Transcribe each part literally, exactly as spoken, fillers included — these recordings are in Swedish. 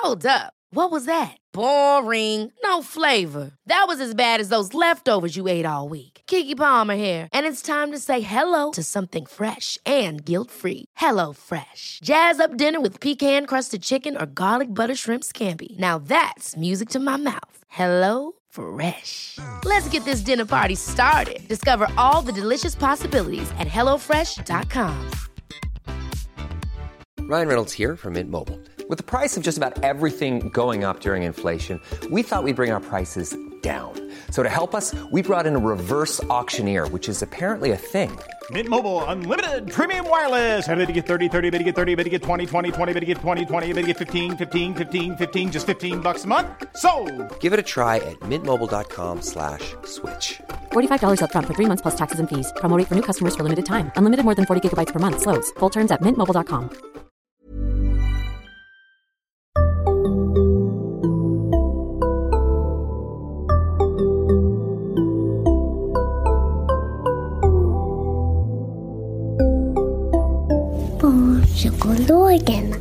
Hold up. What was that? Boring. No flavor. That was as bad as those leftovers you ate all week. Keke Palmer here, and it's time to say hello to something fresh and guilt-free. Hello Fresh. Jazz up dinner with pecan-crusted chicken or garlic butter shrimp scampi. Now that's music to my mouth. Hello Fresh. Let's get this dinner party started. Discover all the delicious possibilities at hello fresh dot com. Ryan Reynolds here from Mint Mobile. With the price of just about everything going up during inflation, we thought we'd bring our prices down. So to help us, we brought in a reverse auctioneer, which is apparently a thing. Mint Mobile Unlimited Premium Wireless. How to get thirty, thirty, how to get thirty, how to get twenty, twenty, twenty, how to get twenty, twenty, how to get fifteen, fifteen, fifteen, fifteen, just fifteen bucks a month? Sold! Give it a try at mintmobile.com slash switch. forty-five dollars up front for three months plus taxes and fees. Promo rate for new customers for limited time. Unlimited more than forty gigabytes per month. Slows full terms at mint mobile dot com. Barnpsykologerna.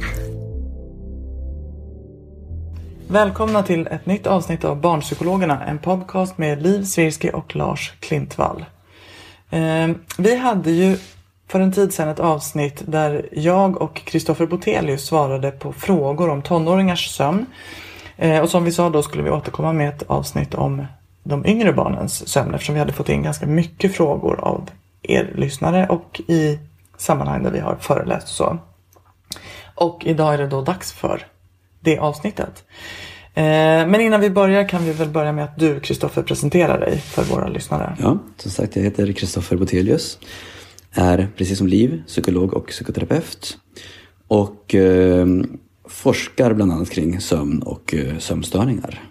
Välkomna till ett nytt avsnitt av Barnpsykologerna, en podcast med Liv Svirsky och Lars Klintvall. Eh, vi hade ju för en tid sedan ett avsnitt där jag och Kristoffer Botelius svarade på frågor om tonåringars sömn. Eh, och som vi sa då skulle vi återkomma med ett avsnitt om de yngre barnens sömn, eftersom vi hade fått in ganska mycket frågor av er lyssnare och i sammanhang där vi har föreläst och så. Och idag är det då dags för det avsnittet. Eh, men innan vi börjar kan vi väl börja med att du, Kristoffer, presenterar dig för våra lyssnare. Ja, som sagt, jag heter Kristoffer Botelius. Är precis som Liv, psykolog och psykoterapeut. Och eh, forskar bland annat kring sömn och eh, sömnstörningar.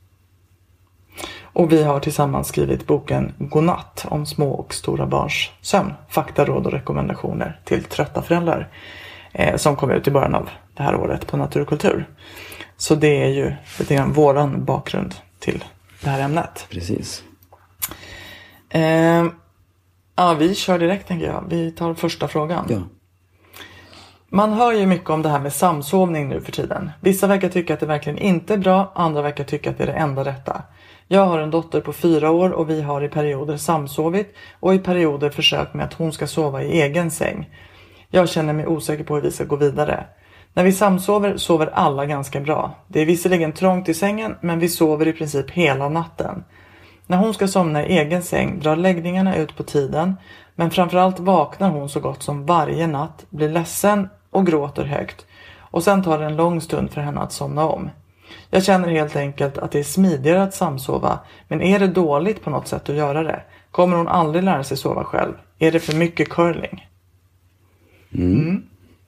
Och vi har tillsammans skrivit boken Godnatt om små och stora barns sömn. Fakta, råd och rekommendationer till trötta föräldrar. Eh, som kom ut i början av det här året på Natur och kultur. Så det är ju lite grann våran bakgrund till det här ämnet. Precis. Eh, ja, vi kör direkt tänker jag. Vi tar första frågan. Ja. Man hör ju mycket om det här med samsovning nu för tiden. Vissa verkar tycka att det verkligen inte är bra. Andra verkar tycka att det är det enda rätta. Jag har en dotter på fyra år och vi har i perioder samsovit och i perioder försökt med att hon ska sova i egen säng. Jag känner mig osäker på hur vi ska gå vidare. När vi samsover sover alla ganska bra. Det är visserligen trångt i sängen men vi sover i princip hela natten. När hon ska somna i egen säng drar läggningarna ut på tiden, men framförallt vaknar hon så gott som varje natt, blir ledsen och gråter högt. Och sen tar det en lång stund för henne att somna om. Jag känner helt enkelt att det är smidigare att samsova, men är det dåligt på något sätt att göra det? Kommer hon aldrig lära sig sova själv? Är det för mycket curling? Mm. Mm.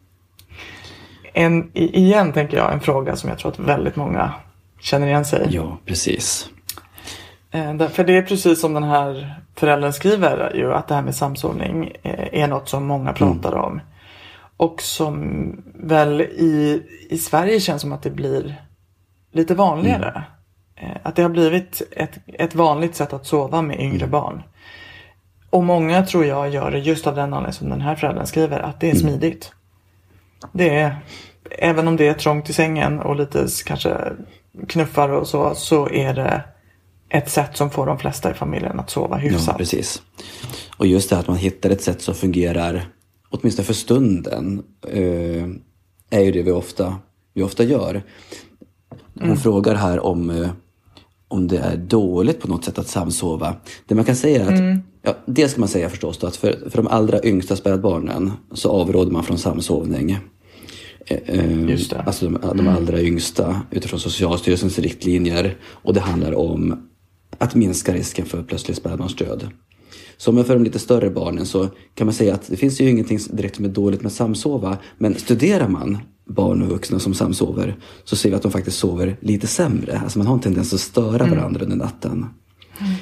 En, igen tänker jag en fråga som jag tror att väldigt många känner igen sig. Ja, precis. Eh, för det är precis som den här föräldern skriver ju, att det här med samsovning eh, är något som många pratar mm. om. Och som väl i, i Sverige känns som att det blir lite vanligare. Mm. Eh, att det har blivit ett, ett vanligt sätt att sova med yngre mm. barn. Och många tror jag gör det just av den anledningen som den här föräldern skriver, att det är smidigt. Det är, även om det är trångt i sängen och lite kanske knuffar och så, så är det ett sätt som får de flesta i familjen att sova hyfsat. Ja, precis. Och just det att man hittar ett sätt som fungerar, åtminstone för stunden, eh, är ju det vi ofta, vi ofta gör. Hon mm. frågar här om, eh, om det är dåligt på något sätt att samsova. Det man kan säga är att, mm. ja, det ska man säga förstås då, att för, för de allra yngsta spädbarnen så avråder man från samsovning. Just det. Alltså de, de allra yngsta utifrån Socialstyrelsens riktlinjer, och det handlar om att minska risken för plötslig spädbarnsdöd. Så för de lite större barnen så kan man säga att det finns ju ingenting direkt som är dåligt med samsova, men studerar man barn och vuxna som samsover så ser vi att de faktiskt sover lite sämre. Alltså man har en tendens att störa mm. varandra under natten. Mm.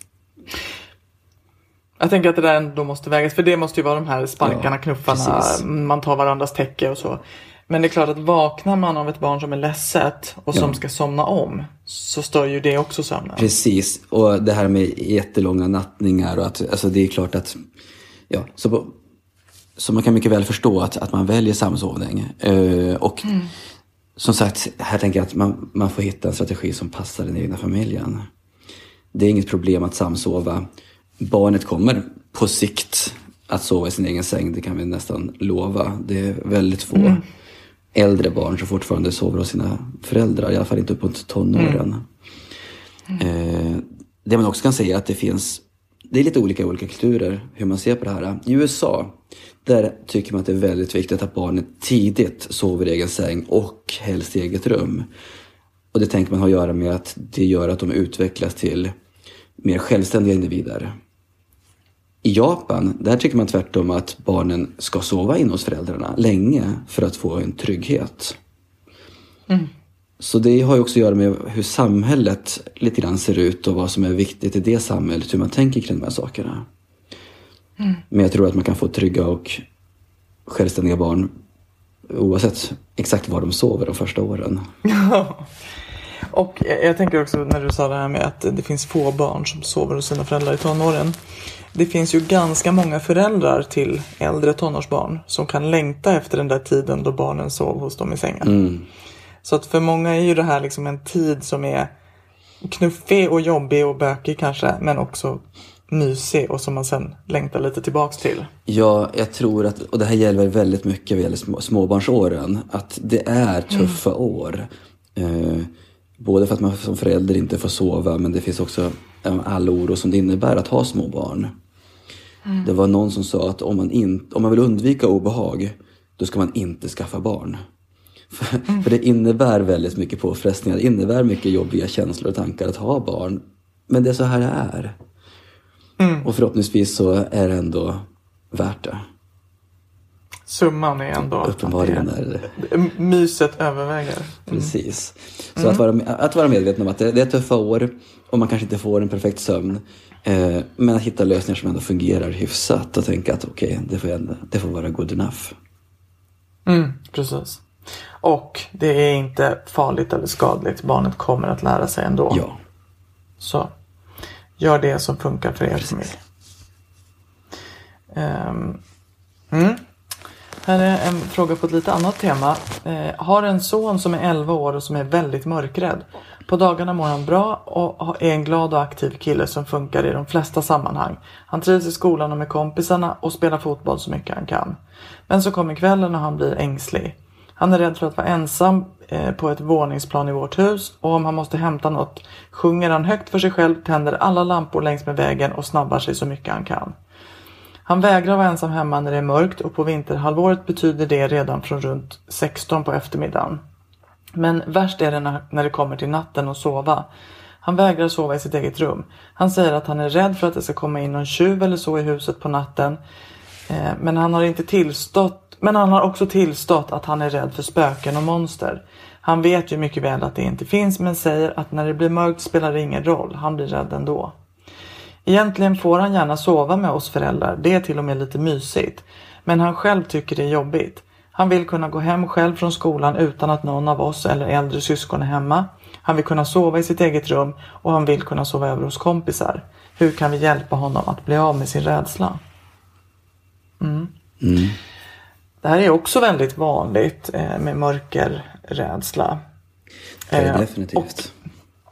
Jag tänker att det där ändå måste vägas, för det måste ju vara de här sparkarna, ja, knuffarna, precis. Man tar varandras täcke och så. Men det är klart att vaknar man av ett barn som är ledset och som ja. ska somna om, så stör ju det också sömnen. Precis, och det här med jättelånga nattningar och att, alltså det är klart att, ja, så, på, så man kan mycket väl förstå att, att man väljer samsovning. Uh, och mm. som sagt, här tänker jag att man, man får hitta en strategi som passar den egna familjen. Det är inget problem att samsova. Barnet kommer på sikt att sova i sin egen säng, det kan vi nästan lova. Det är väldigt få mm. äldre barn som fortfarande sover hos sina föräldrar, i alla fall inte uppåt tonåren. Mm. Eh, det man också kan säga är att det finns, det är lite olika i olika kulturer hur man ser på det här. I U S A, där tycker man att det är väldigt viktigt att barnet tidigt sover i egen säng och helst i eget rum. Och det tänker man har att göra med att det gör att de utvecklas till mer självständiga individer. I Japan, där tycker man tvärtom att barnen ska sova in hos föräldrarna länge för att få en trygghet. Mm. Så det har ju också att göra med hur samhället lite grann ser ut och vad som är viktigt i det samhället, hur man tänker kring de här sakerna. Mm. Men jag tror att man kan få trygga och självständiga barn oavsett exakt var de sover de första åren. Och jag tänker också när du sa det här med att det finns få barn som sover hos sina föräldrar i tonåren. Det finns ju ganska många föräldrar till äldre tonårsbarn som kan längta efter den där tiden då barnen sov hos dem i sängen. Mm. Så att för många är ju det här liksom en tid som är knuffig och jobbig och bökig kanske, men också mysig och som man sen längtar lite tillbaks till. Ja, jag tror att, och det här gäller väldigt mycket vad gäller små, småbarnsåren, att det är tuffa mm. år. Eh, både för att man som förälder inte får sova, men det finns också all oro som det innebär att ha små barn. Mm. Det var någon som sa att om man, in, om man vill undvika obehag, då ska man inte skaffa barn. För, mm. för det innebär väldigt mycket påfrestningar. Det innebär mycket jobbiga känslor och tankar att ha barn. Men det är så här det är. Mm. Och förhoppningsvis så är det ändå värt det. Summan är ändå uppenbarligen är det. Myset överväger. Mm. Precis. Så mm. att, vara, att vara medveten om att det, det är tuffa år och man kanske inte får en perfekt sömn. Eh, men att hitta lösningar som ändå fungerar hyfsat och tänka att okej, okay, det, får det får vara good enough. Mm, precis. Och det är inte farligt eller skadligt. Barnet kommer att lära sig ändå. Ja. Så gör det som funkar för er familj. Um, mm. Här är en fråga på ett lite annat tema. Eh, har en son som är elva år och som är väldigt mörkrädd. På dagarna mår han bra och är en glad och aktiv kille som funkar i de flesta sammanhang. Han trivs i skolan och med kompisarna och spelar fotboll så mycket han kan. Men så kommer kvällen och han blir ängslig. Han är rädd för att vara ensam eh, på ett våningsplan i vårt hus. Och om han måste hämta något sjunger han högt för sig själv, tänder alla lampor längs med vägen och snabbar sig så mycket han kan. Han vägrar vara ensam hemma när det är mörkt och på vinterhalvåret betyder det redan från runt sexton på eftermiddagen. Men värst är det när, när det kommer till natten och sova. Han vägrar sova i sitt eget rum. Han säger att han är rädd för att det ska komma in någon tjuv eller så i huset på natten. Eh, men han har inte tillstått, men han har också tillstått att han är rädd för spöken och monster. Han vet ju mycket väl att det inte finns, men säger att när det blir mörkt spelar det ingen roll. Han blir rädd ändå. Egentligen får han gärna sova med oss föräldrar. Det är till och med lite mysigt. Men han själv tycker det är jobbigt. Han vill kunna gå hem själv från skolan utan att någon av oss eller äldre syskon är hemma. Han vill kunna sova i sitt eget rum och han vill kunna sova över hos kompisar. Hur kan vi hjälpa honom att bli av med sin rädsla? Mm. Mm. Det här är också väldigt vanligt eh, med mörkerrädsla. Det är definitivt. Och,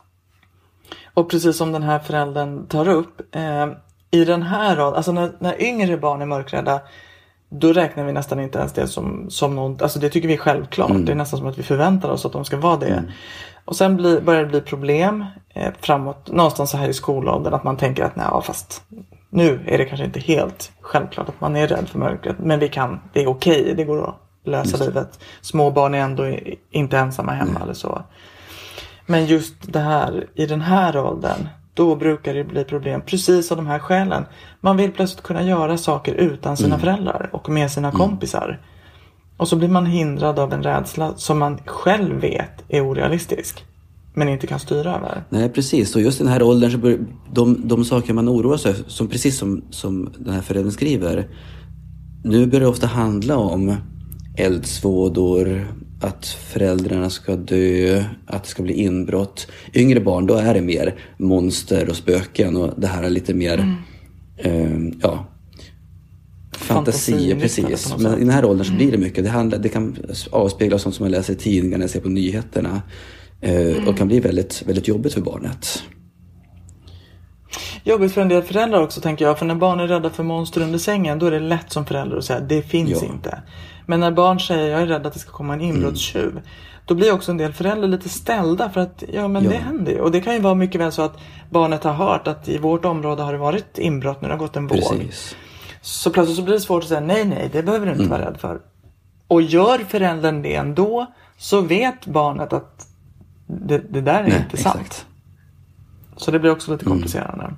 och precis som den här föräldern tar upp, eh, i den här raden, alltså när, när yngre barn är mörkrädda, då räknar vi nästan inte ens det som, som någon, alltså det tycker vi är självklart. Mm. Det är nästan som att vi förväntar oss att de ska vara det. Mm. Och sen blir, börjar det bli problem eh, framåt, någonstans så här i skolåldern, att man tänker att nej, ja, fast nu är det kanske inte helt självklart att man är rädd för mörkret. Men vi kan, det är okej, det går att lösa livet. Små barn är ändå inte ensamma hemma mm. eller så. Men just det här, i den här åldern, då brukar det bli problem precis av de här skälen. Man vill plötsligt kunna göra saker utan sina mm. föräldrar och med sina mm. kompisar. Och så blir man hindrad av en rädsla som man själv vet är orealistisk, men inte kan styra över. Nej, precis. Och just i den här åldern så bör, de, de saker man oroar sig, som precis som, som den här föräldern skriver, nu börjar det ofta handla om eldsvådor, att föräldrarna ska dö, att det ska bli inbrott. Yngre barn, då är det mer monster och spöken, och det här är lite mer mm. eh, ja, fantasi, precis. Men i den här åldern så blir det mycket. Det, handlar, det kan avspegla sånt som man läser i tidningarna, ser på nyheterna. Mm. Och kan bli väldigt, väldigt jobbigt för barnet. Jobbigt för en del föräldrar också, tänker jag. För när barn är rädda för monster under sängen, då är det lätt som förälder att säga det finns ja. inte. Men när barn säger jag är rädd att det ska komma en inbrottstjuv, mm. då blir också en del föräldrar lite ställda för att ja men ja. det händer ju. Och det kan ju vara mycket väl så att barnet har hört att i vårt område har det varit inbrott när det har gått en våg. Precis. Så plötsligt så blir det svårt att säga nej nej, det behöver du inte mm. vara rädd för. Och gör föräldern det ändå, så vet barnet att det, det där är nej, inte sant. Exakt. Så det blir också lite komplicerande. Mm.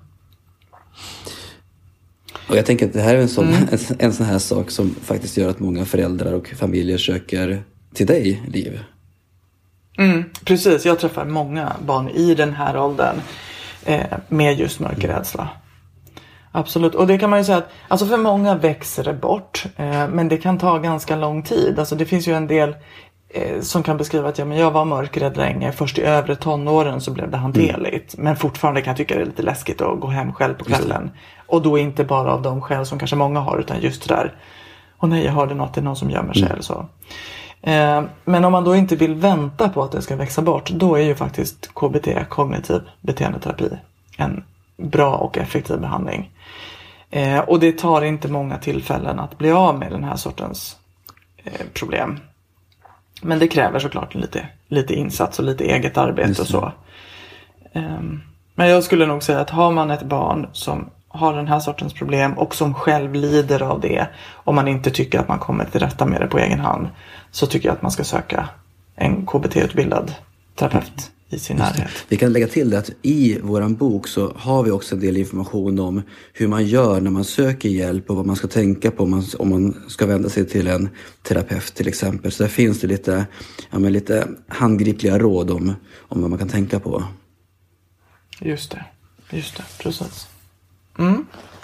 Och jag tänker att det här är en sån, mm. en, en sån här sak som faktiskt gör att många föräldrar och familjer söker till dig, Liv. Mm, precis, jag träffar många barn i den här åldern eh, med just mörkerrädsla. Absolut, och det kan man ju säga att alltså för många växer det bort, eh, men det kan ta ganska lång tid. Alltså det finns ju en del eh, som kan beskriva att ja, men jag var mörkrädd länge, först i övre tonåren så blev det hanterligt. Mm. Men fortfarande kan jag tycka det är lite läskigt att gå hem själv på kvällen. Och då inte bara av de skäl som kanske många har, utan just det där, och nej jag hörde något, det är någon som gömmer sig mm. eller så. Eh, men om man då inte vill vänta på att det ska växa bort, då är ju faktiskt K B T, kognitiv beteendeterapi, en bra och effektiv behandling. Eh, och det tar inte många tillfällen att bli av med den här sortens eh, problem. Men det kräver såklart lite, lite insats och lite eget arbete och så. Eh, men jag skulle nog säga att har man ett barn som har den här sortens problem och som själv lider av det, om man inte tycker att man kommer till rätta med det på egen hand, så tycker jag att man ska söka en K B T-utbildad terapeut i sin närhet. Vi kan lägga till det att i våran bok så har vi också en del information om hur man gör när man söker hjälp och vad man ska tänka på om man, om man ska vända sig till en terapeut till exempel. Så där finns det lite, ja, men lite handgripliga råd om, om vad man kan tänka på. Just det, just det, precis. Mm.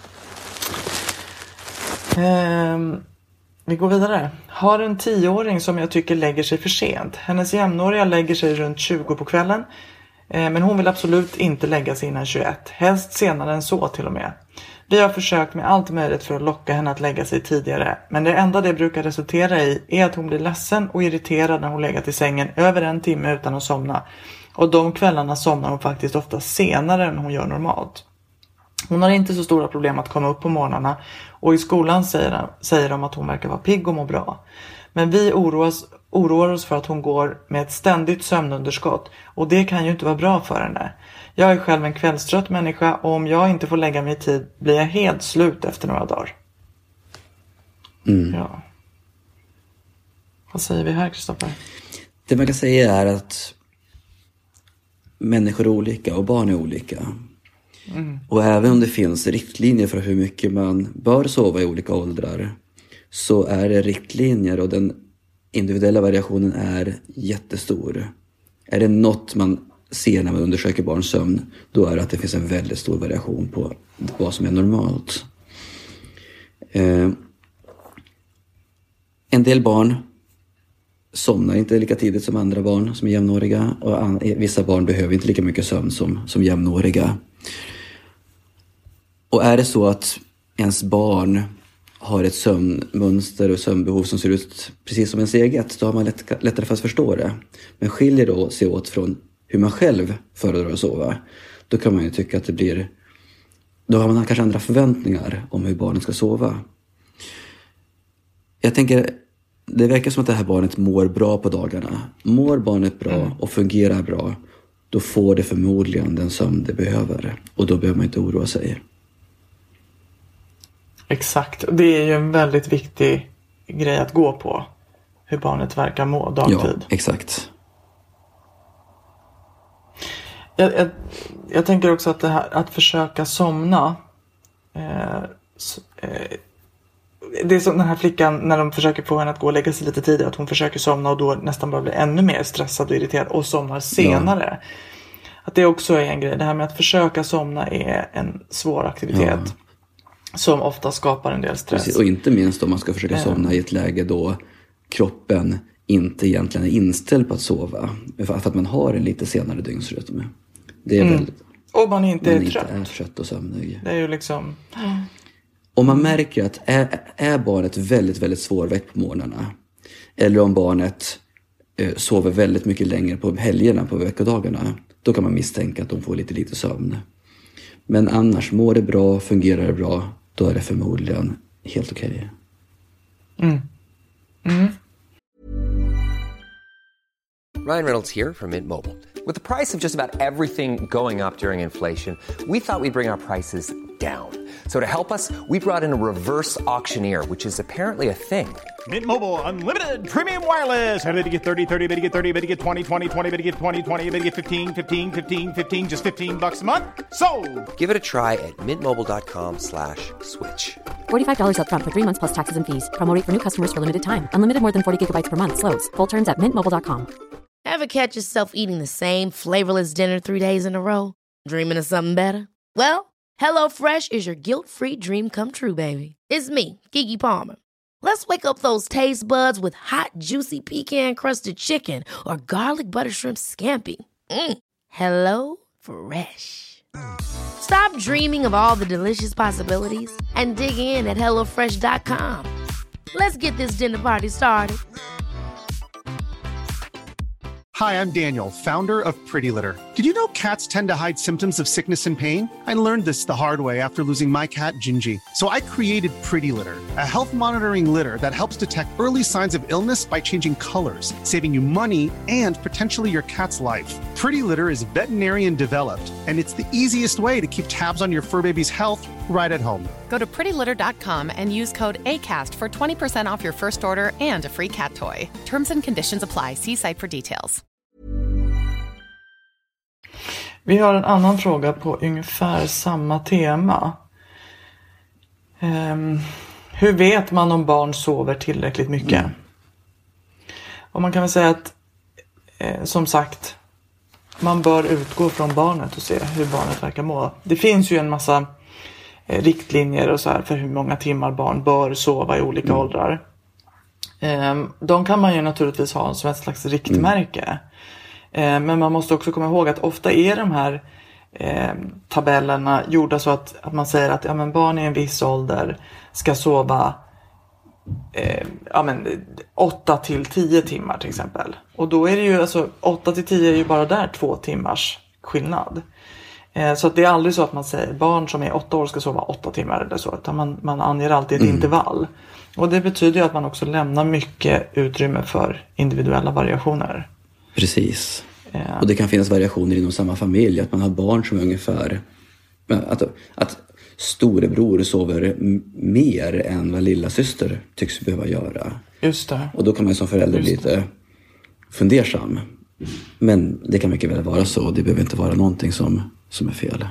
Ehm, vi går vidare. Har en tioåring som jag tycker lägger sig för sent. Hennes jämnåriga lägger sig runt tjugo på kvällen. Ehm, men hon vill absolut inte lägga sig innan tjugoett. Helst senare än så till och med. Vi har försökt med allt möjligt för att locka henne att lägga sig tidigare. Men det enda det brukar resultera i är att hon blir ledsen och irriterad när hon legat i sängen över en timme utan att somna. Och de kvällarna somnar hon faktiskt ofta senare än hon gör normalt. Hon har inte så stora problem att komma upp på morgnarna, och i skolan säger, säger de att hon verkar vara pigg och må bra. Men vi oroas, oroar oss för att hon går med ett ständigt sömnunderskott, och det kan ju inte vara bra för henne. Jag är själv en kvällstrött människa, och om jag inte får lägga mig i tid blir jag helt slut efter några dagar. Mm. Ja. Vad säger vi här, Kristoffer? Det man kan säga är att människor är olika och barn är olika. Mm. Och även om det finns riktlinjer för hur mycket man bör sova i olika åldrar, så är det riktlinjer och den individuella variationen är jättestor. Är det något man ser när man undersöker barns sömn, då är det att det finns en väldigt stor variation på vad som är normalt. Eh, en del barn somnar inte lika tidigt som andra barn som är jämnåriga, och an- vissa barn behöver inte lika mycket sömn som, som jämnåriga. Och är det så att ens barn har ett sömnmönster och sömnbehov som ser ut precis som ens eget, då har man lätt, lättare för att förstå det. Men skiljer då sig åt från hur man själv föredrar att sova, då kan man ju tycka att det blir, då har man kanske andra förväntningar om hur barnet ska sova. Jag tänker, det verkar som att det här barnet mår bra på dagarna. Mår barnet bra mm. och fungerar bra, då får det förmodligen den sömn det behöver. Och då behöver man inte oroa sig. Exakt. Det är ju en väldigt viktig grej att gå på. Hur barnet verkar må dagtid. Ja, exakt. Jag, jag, jag tänker också att det här, att försöka somna. Eh, eh, det är som den här flickan, när de försöker få henne att gå och lägga sig lite tidigare, att hon försöker somna och då nästan bara blir ännu mer stressad och irriterad och somnar senare. Ja. Att det också är en grej. Det här med att försöka somna är en svår aktivitet. Ja. Som ofta skapar en del stress. Precis, och inte minst om man ska försöka somna i ett läge då kroppen inte egentligen är inställd på att sova. För att man har en lite senare dygnsrytm. Det är mm. väldigt... Och man inte man är inte trött. är trött och sömnig. Det är ju liksom... Om man märker att är, är barnet väldigt, väldigt svårväckt på morgnarna, eller om barnet eh, sover väldigt mycket längre på helgerna, på veckodagarna, då kan man misstänka att de får lite lite sömn. Men annars, mår det bra, fungerar det bra, då är det förmodligen helt okej. Mm. Mm. Ryan Reynolds here from Mint Mobile. With the price of just about everything going up during inflation, we thought we'd bring our prices down. So to help us, we brought in a reverse auctioneer, which is apparently a thing. Mint Mobile Unlimited Premium Wireless. How to get thirty, thirty, how to get thirty, how to get twenty, twenty, twenty, how to get twenty, twenty, how to get fifteen, fifteen, fifteen, fifteen, just fifteen bucks a month? Sold! Give it a try at mintmobile.com slash switch. forty-five dollars up front for three months plus taxes and fees. Promo rate for new customers for limited time. Unlimited more than forty gigabytes per month slows. Full terms at mint mobile dot com. Ever catch yourself eating the same flavorless dinner three days in a row? Dreaming of something better? Well, HelloFresh is your guilt-free dream come true, baby. It's me, Keke Palmer. Let's wake up those taste buds with hot, juicy pecan-crusted chicken or garlic butter shrimp scampi. Mm. Hello Fresh. Stop dreaming of all the delicious possibilities and dig in at hello fresh dot com. Let's get this dinner party started. Hi, I'm Daniel, founder of Pretty Litter. Did you know cats tend to hide symptoms of sickness and pain? I learned this the hard way after losing my cat, Gingy. So I created Pretty Litter, a health monitoring litter that helps detect early signs of illness by changing colors, saving you money and potentially your cat's life. Pretty Litter is veterinarian developed, and it's the easiest way to keep tabs on your fur baby's health right at home. Go to pretty litter dot com and use code ACAST for twenty percent off your first order and a free cat toy. Terms and conditions apply. See site for details. Vi har en annan fråga på ungefär samma tema. Um, hur vet man om barn sover tillräckligt mycket? Mm. Och man kan väl säga att, eh, som sagt, man bör utgå från barnet och se hur barnet verkar må. Det finns ju en massa eh, riktlinjer och så här för hur många timmar barn bör sova i olika mm. åldrar. Eh, de kan man ju naturligtvis ha som ett slags riktmärke. Mm. Men man måste också komma ihåg att ofta är de här eh, tabellerna gjorda så att, att man säger att ja, men barn i en viss ålder ska sova eh, ja, men, åtta till tio timmar till exempel. Och då är det ju, alltså åtta till tio är ju bara där två timmars skillnad. Eh, så att det är aldrig så att man säger barn som är åtta år ska sova åtta timmar eller så. Utan man, man anger alltid ett mm. intervall. Och det betyder ju att man också lämnar mycket utrymme för individuella variationer. Precis. Ja. Och det kan finnas variationer inom samma familj. Att man har barn som är ungefär... Att, att storebror sover m- mer än vad lilla syster tycks behöva göra. Just det. Och då kan man som förälder bli lite fundersam. Men det kan mycket väl vara så. Det behöver inte vara någonting som, som är fel.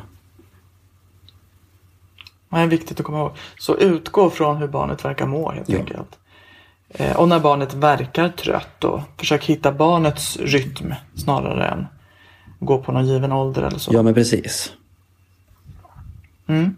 Det är viktigt att komma ihåg. Så utgå från hur barnet verkar må helt ja. enkelt. Och när barnet verkar trött då, försök hitta barnets rytm snarare än gå på någon given ålder eller så. Ja, men precis. Mm.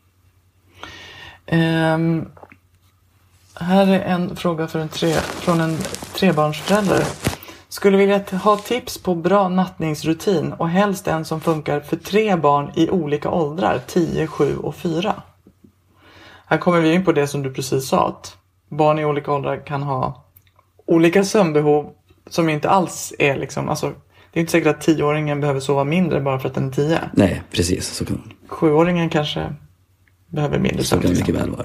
Um, här är en fråga för en tre, från en trebarnsförälder. Skulle vilja ha tips på bra nattningsrutin och helst en som funkar för tre barn i olika åldrar, tio, sju och fyra. Här kommer vi in på det som du precis sa, att barn i olika åldrar kan ha olika sömnbehov som inte alls är liksom, alltså det är inte säkert att tioåringen behöver sova mindre bara för att den är tio. Nej, precis. Så kan... Sjuåringen kanske behöver mindre sömn. Så kan det mycket väl vara.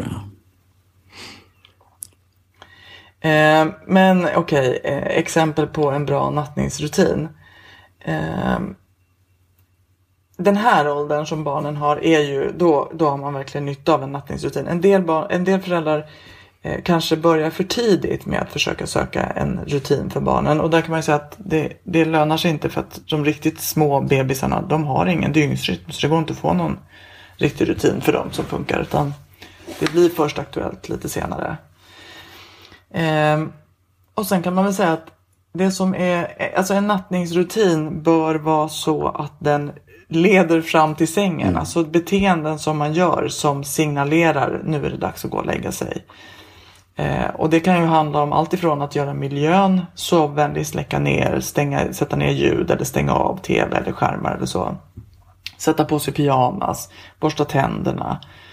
Eh, men okej, okay, eh, exempel på en bra nattningsrutin. Eh, den här åldern som barnen har är ju, då, då har man verkligen nytta av en nattningsrutin. En del, barn, en del föräldrar eh, kanske börjar för tidigt med att försöka söka en rutin för barnen. Och där kan man ju säga att det, det lönar sig inte, för att de riktigt små bebisarna, de har ingen dygnsrytm. Så det går inte att få någon riktig rutin för dem som funkar, utan det blir först aktuellt lite senare. Eh, och sen kan man väl säga att det som är, alltså en nattningsrutin bör vara så att den leder fram till sängen. Mm. Alltså beteenden som man gör som signalerar nu är det dags att gå och lägga sig. Eh, och det kan ju handla om allt ifrån att göra miljön sovvänlig, släcka ner, stänga, sätta ner ljud eller stänga av tv eller skärmar eller så. Sätta på sig pyjamas, borsta tänderna.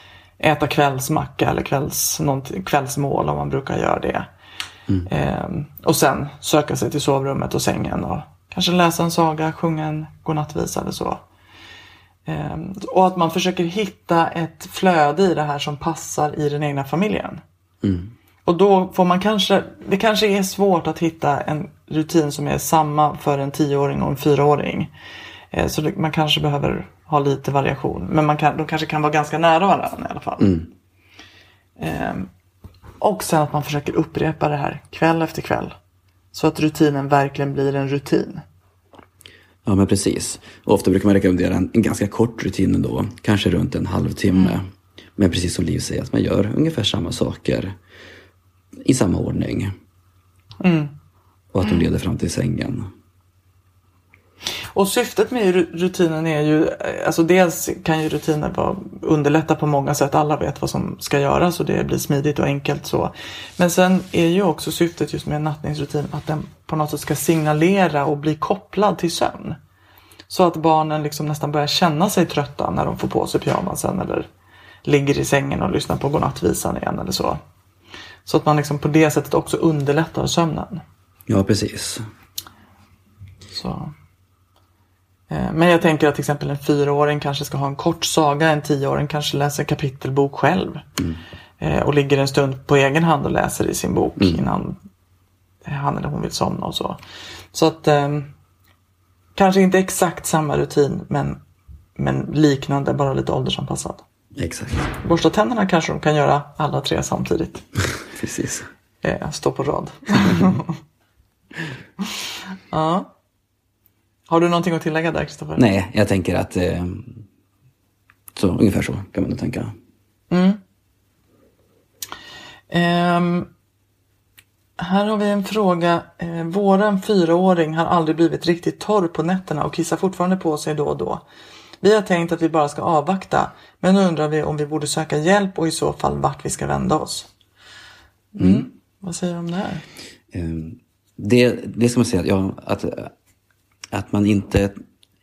äta kvällsmacka eller kvälls, kvällsmål om man brukar göra det. Mm. Eh, och sen söka sig till sovrummet och sängen och kanske läsa en saga, sjunga en godnattvisa eller så. Eh, och att man försöker hitta ett flöde i det här som passar i den egna familjen. Mm. Och då får man kanske, det kanske är svårt att hitta en rutin som är samma för en tioåring och en fyraåring. Eh, så det, man kanske behöver ha lite variation. Men man kan, de kanske kan vara ganska nära varandra i alla fall. Mm. Eh, och sen att man försöker upprepa det här kväll efter kväll. Så att rutinen verkligen blir en rutin. Ja, men precis. Och ofta brukar man rekommendera en, en ganska kort rutin ändå. Kanske runt en halvtimme. Mm. Men precis som Liv säger, att man gör ungefär samma saker. I samma ordning. Mm. Och att de leder fram till sängen. Och syftet med rutinen är ju, alltså dels kan ju rutiner vara, underlätta på många sätt. Alla vet vad som ska göras och det blir smidigt och enkelt så. Men sen är ju också syftet just med en nattningsrutin att den på något sätt ska signalera och bli kopplad till sömn. Så att barnen liksom nästan börjar känna sig trötta när de får på sig pyjamasen eller ligger i sängen och lyssnar på godnattvisan igen eller så. Så att man liksom på det sättet också underlättar sömnen. Ja, precis. Så. Men jag tänker att till exempel en fyraåring kanske ska ha en kort saga. En tioåring kanske läser kapitelbok själv. Mm. Och ligger en stund på egen hand och läser i sin bok mm. innan han eller hon vill somna och så. Så att eh, kanske inte exakt samma rutin men, men liknande, bara lite åldersanpassad. Exakt. Borsta tänderna kanske de kan göra alla tre samtidigt. Precis. Eh, stå på rad. Ja. Har du någonting att tillägga där, Kristoffer? Nej, jag tänker att eh, så ungefär så kan man nog tänka. Mm. Um, här har vi en fråga. Eh, våran fyraåring har aldrig blivit riktigt torr på nätterna och kissar fortfarande på sig då och då. Vi har tänkt att vi bara ska avvakta, men nu undrar vi om vi borde söka hjälp och i så fall vart vi ska vända oss. Mm. Mm. Vad säger du om det här? Um, det, det ska man säga ja, att Att man inte...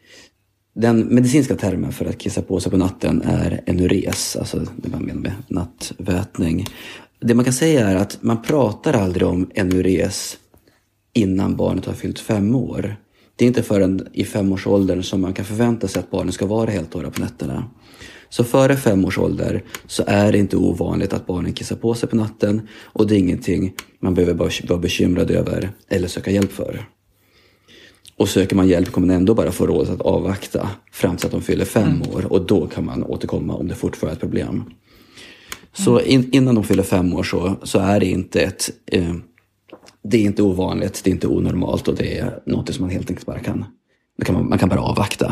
Den medicinska termen för att kissa på sig på natten är enures. Alltså det man menar med nattvätning. Det man kan säga är att man pratar aldrig om enures innan barnet har fyllt fem år. Det är inte förrän i femårsåldern som man kan förvänta sig att barnen ska vara helt torra på nätterna. Så före fem års ålder så är det inte ovanligt att barnen kissar på sig på natten. Och det är ingenting man behöver vara bekymrad över eller söka hjälp för. Och söker man hjälp kommer man ändå bara få råd att avvakta fram till att de fyller fem mm. år. Och då kan man återkomma om det fortfarande är ett problem. Mm. Så in, innan de fyller fem år så, så är det inte ett... Eh, det är inte ovanligt, det är inte onormalt. Och det är något som man helt enkelt bara kan... kan man, man kan bara avvakta.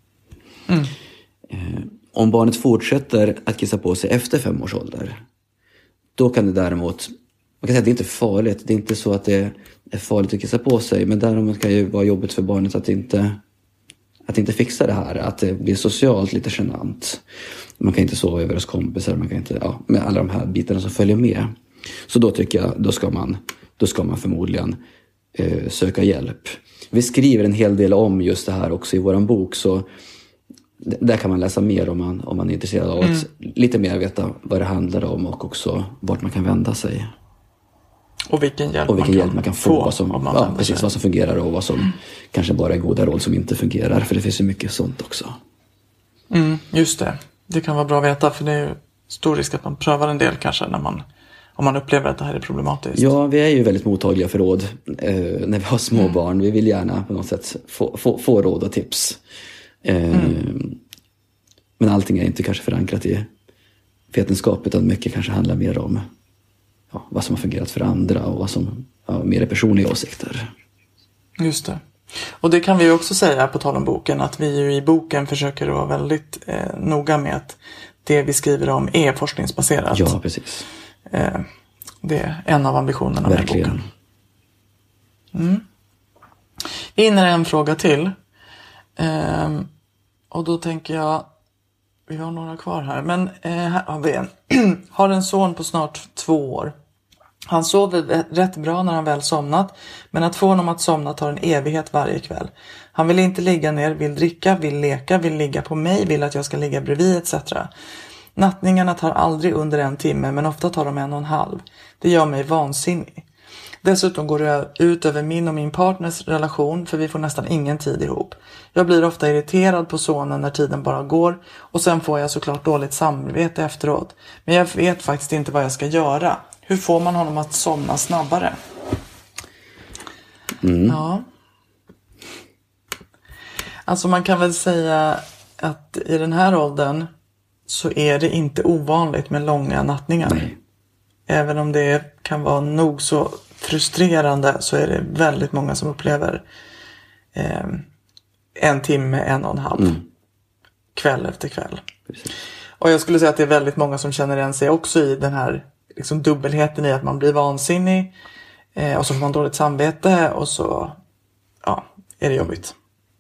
Mm. Eh, om barnet fortsätter att kissa på sig efter fem års ålder. Då kan det däremot... Man kan säga att det inte är farligt. Det är inte så att det är farligt att kissa på sig. Men däremot kan ju vara jobbigt för barnet att inte, att inte fixa det här. Att det blir socialt lite genant. Man kan inte sova över hos kompisar. Man kan inte, ja, med alla de här bitarna som följer med. Så då tycker jag, då ska man, då ska man förmodligen eh, söka hjälp. Vi skriver en hel del om just det här också i våran bok. Så där kan man läsa mer om man, om man är intresserad av mm. att lite mer veta vad det handlar om. Och också vart man kan vända sig. Och vilken hjälp, och vilken man, hjälp kan man kan få. få vad som, man ja, precis, vad som fungerar och vad som mm. kanske bara är goda råd som inte fungerar. För det finns ju mycket sånt också. Mm, just det. Det kan vara bra att veta. För det är ju stor risk att man prövar en del kanske när man, om man upplever att det här är problematiskt. Ja, vi är ju väldigt mottagliga för råd eh, när vi har små mm. barn. Vi vill gärna på något sätt få, få, få råd och tips. Eh, mm. Men allting är inte kanske förankrat i vetenskap, utan mycket kanske handlar mer om ja, vad som har fungerat för andra och vad som ja, mer är personliga åsikter. Just det. Och det kan vi också säga på tal om boken, att vi ju i boken försöker vara väldigt eh, noga med att det vi skriver om är forskningsbaserat. Ja, precis. Eh, det är en av ambitionerna med boken. Mm. Vi hinner en fråga till. Eh, och då tänker jag, vi har några kvar här, men eh, här har vi en. Har en son på snart två år. Han sover rätt bra när han väl somnat, men att få honom att somna tar en evighet varje kväll. Han vill inte ligga ner, vill dricka, vill leka, vill ligga på mig, vill att jag ska ligga bredvid et cetera. Nattningarna tar aldrig under en timme, men ofta tar de en och en halv. Det gör mig vansinnig. Dessutom går det ut över min och min partners relation, för vi får nästan ingen tid ihop. Jag blir ofta irriterad på sonen när tiden bara går, och sen får jag såklart dåligt samvete efteråt. Men jag vet faktiskt inte vad jag ska göra. Hur får man honom att somna snabbare? Mm. Ja. Alltså man kan väl säga att i den här åldern så är det inte ovanligt med långa nattningar. Nej. Även om det kan vara nog så frustrerande, så är det väldigt många som upplever eh, en timme, en och en halv. Mm. Kväll efter kväll. Precis. Och jag skulle säga att det är väldigt många som känner igen sig också i den här liksom dubbelheten i att man blir vansinnig. Eh, och så får man dåligt samvete, och så ja, är det jobbigt.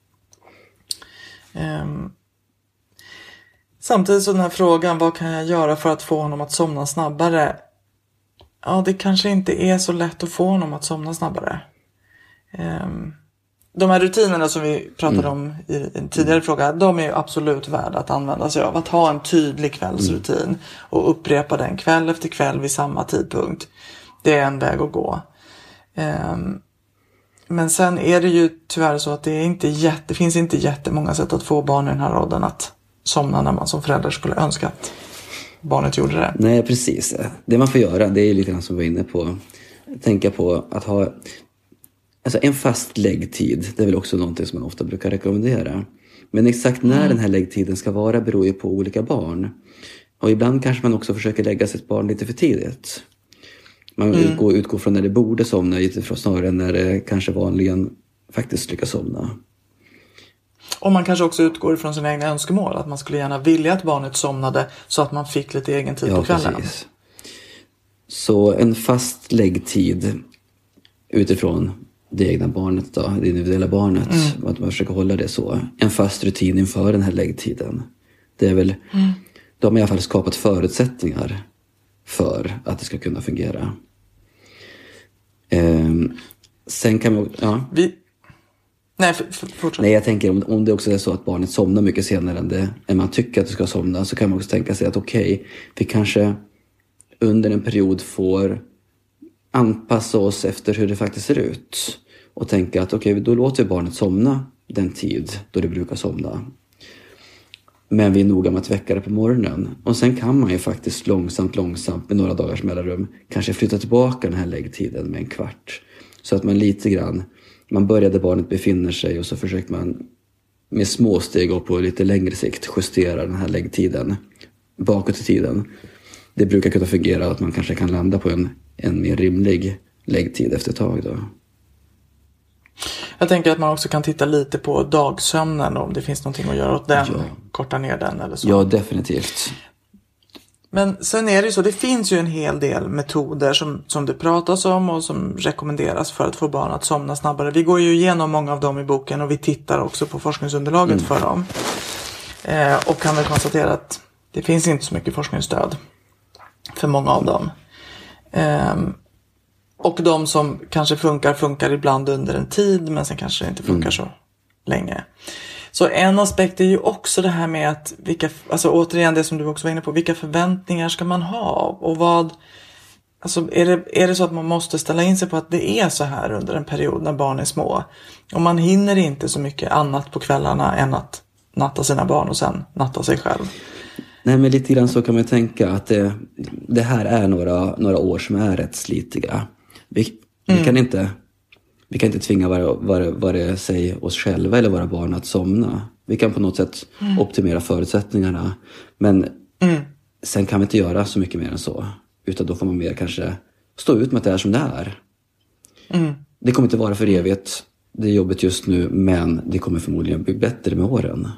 Um, samtidigt så den här frågan, vad kan jag göra för att få honom att somna snabbare? Ja, det kanske inte är så lätt att få honom att somna snabbare. Um, de här rutinerna som vi pratade mm. om i en tidigare fråga, de är ju absolut värda att använda sig av. Att ha en tydlig kvällsrutin mm. och upprepa den kväll efter kväll vid samma tidpunkt. Det är en väg att gå. Um, Men sen är det ju tyvärr så att det, är inte jätte, det finns inte jättemånga sätt att få barn i den här åldern att somna när man som förälder skulle önska att barnet gjorde det. Nej, precis. Det man får göra, det är lite grann som vi var inne på. Tänka på att ha alltså en fast läggtid. Det är väl också någonting som man ofta brukar rekommendera. Men exakt när mm. den här läggtiden ska vara beror ju på olika barn. Och ibland kanske man också försöker lägga sitt barn lite för tidigt. Man mm. utgår, utgår från när det borde somna utifrån snarare än när det kanske vanligen faktiskt lyckas somna. Och man kanske också utgår från sina egna önskemål. Att man skulle gärna vilja att barnet somnade så att man fick lite egen tid ja, på kvällen. Precis. Så en fast läggtid utifrån det egna barnet då, det individuella barnet. Mm. Att man försöker hålla det så. En fast rutin inför den här läggtiden. Det är väl, mm. de har i alla fall skapat förutsättningar för att det ska kunna fungera. Um, sen kan vi, ja. vi Nej, för, för, fortsätt. Nej, jag tänker om, om det också är så att barnet somnar mycket senare än, det, än man tycker att det ska somna, så kan man också tänka sig att okej, okay, vi kanske under en period får anpassa oss efter hur det faktiskt ser ut och tänka att okej, okay, då låter vi barnet somna den tid då det brukar somna. Men vi är noga med att väcka det på morgonen. Och sen kan man ju faktiskt långsamt, långsamt med några dagars mellanrum kanske flytta tillbaka den här läggtiden med en kvart. Så att man lite grann, man börjar där barnet befinner sig och så försöker man med små steg och på lite längre sikt justera den här läggtiden bakåt i tiden. Det brukar kunna fungera att man kanske kan landa på en, en mer rimlig läggtid efter ett tag då. Jag tänker att man också kan titta lite på dagsömnen, om det finns någonting att göra åt den, ja. korta ner den eller så. Ja, definitivt. Men sen är det ju så, det finns ju en hel del metoder som, som det pratas om och som rekommenderas för att få barn att somna snabbare. Vi går ju igenom många av dem i boken och vi tittar också på forskningsunderlaget mm. för dem. Eh, och kan väl konstatera att det finns inte så mycket forskningsstöd för många av dem. Eh, och de som kanske funkar, funkar ibland under en tid, men sen kanske det inte funkar mm. så länge. Så en aspekt är ju också det här med att, vilka, alltså återigen det som du också var inne på, vilka förväntningar ska man ha? Och vad, alltså är det, är det så att man måste ställa in sig på att det är så här under en period när barn är små? Och man hinner inte så mycket annat på kvällarna än att natta sina barn och sen natta sig själv. Nej, men lite grann så kan man tänka att det, det här är några, några år som är rätt slitiga. Vi, vi mm. kan inte... Vi kan inte tvinga vare, vare, vare sig oss själva eller våra barn att somna. Vi kan på något sätt mm. optimera förutsättningarna. Men mm. sen kan vi inte göra så mycket mer än så. Utan då får man mer kanske stå ut med att det är som det är. Mm. Det kommer inte vara för evigt. Det är jobbigt just nu, men det kommer förmodligen bli bättre med åren.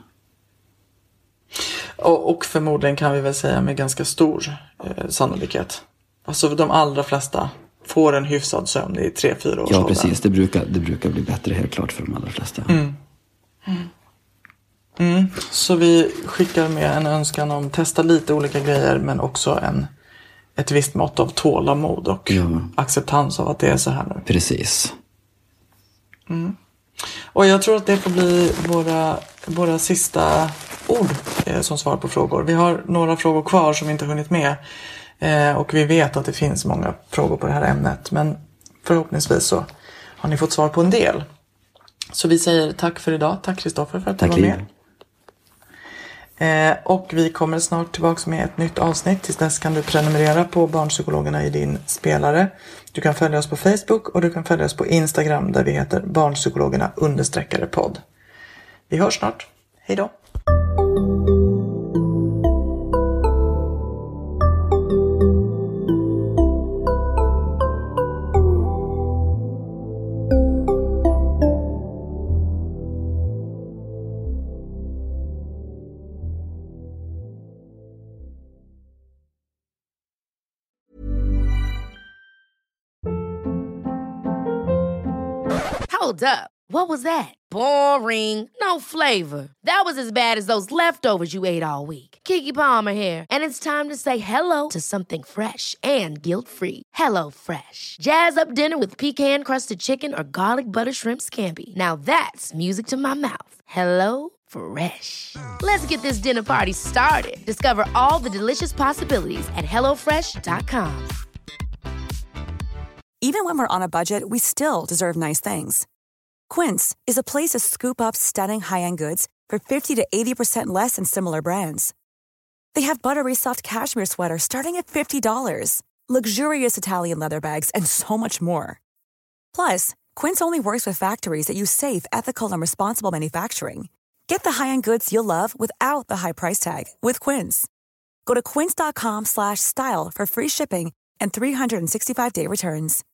Och, och förmodligen kan vi väl säga med ganska stor eh, sannolikhet. Alltså de allra flesta får en hyfsad sömn i tre fyra års Ja, precis. Det brukar, det brukar bli bättre helt klart för de allra flesta. Mm. Mm. Mm. Så vi skickar med en önskan om testa lite olika grejer, men också en, ett visst mått av tålamod och ja. acceptans av att det är så här nu. Precis. Mm. Och jag tror att det får bli våra, våra sista ord eh, som svar på frågor. Vi har några frågor kvar som vi inte har hunnit med. Eh, och vi vet att det finns många frågor på det här ämnet. Men förhoppningsvis så har ni fått svar på en del. Så vi säger tack för idag. Tack Kristoffer för att tack du var med. Eh, och vi kommer snart tillbaka med ett nytt avsnitt. Tills dess kan du prenumerera på Barnpsykologerna i din spelare. Du kan följa oss på Facebook och du kan följa oss på Instagram där vi heter Barnpsykologerna understreckare podd. Vi hörs snart. Hej då! Hold up. What was that? Boring. No flavor. That was as bad as those leftovers you ate all week. Keke Palmer here, and it's time to say hello to something fresh and guilt-free. Hello Fresh. Jazz up dinner with pecan-crusted chicken or garlic butter shrimp scampi. Now that's music to my mouth. Hello Fresh. Let's get this dinner party started. Discover all the delicious possibilities at hello fresh dot com. Even when we're on a budget, we still deserve nice things. Quince is a place to scoop up stunning high-end goods for fifty to eighty percent less than similar brands. They have buttery soft cashmere sweaters starting at fifty dollars, luxurious Italian leather bags, and so much more. Plus, Quince only works with factories that use safe, ethical, and responsible manufacturing. Get the high-end goods you'll love without the high price tag with Quince. Go to quince dot com slash style for free shipping and three hundred sixty-five day returns.